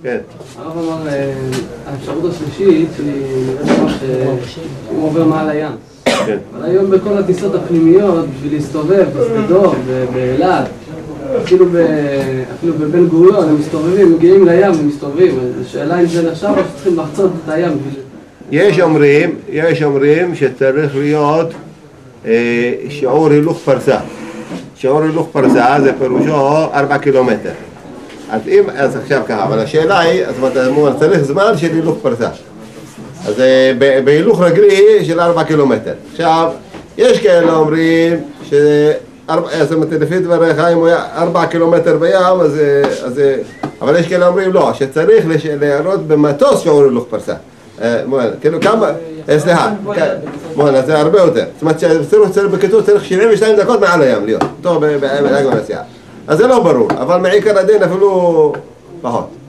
כן. הרב אמר, האפשרות השלישית היא שהוא עובר מעל הים. כן. אבל היום בכל הטיסות הפנימיות, בשביל להסתובב בשדות, באילת, אפילו בבן גוריון, הם מסתובבים, מגיעים לים ומסתובבים. השאלה אם זה נחשב או שצריכים לחצות את הים. יש אומרים שצריך להיות שיעור הילוך פרסה. שיעור הילוך פרסה זה פירושו 4 קילומטר. אז עכשיו ככה, אבל השאלה היא, צריך זמן של הילוך פרסה. אז בהילוך רגלי של 4 קילומטר. עכשיו, יש כאלה אומרים לפי דבריך, אם הוא היה 4 קילומטר בים, אבל יש כאלה אומרים לא, שצריך להראות במטוס שיעור הילוך פרסה. כאילו כמה, סליחה, זה הרבה יותר. זאת אומרת, בקיצור צריך 72 דקות מעל הים להיות, טוב, אז זה לא ברור, אבל מעיקר הדין אפילו פחות.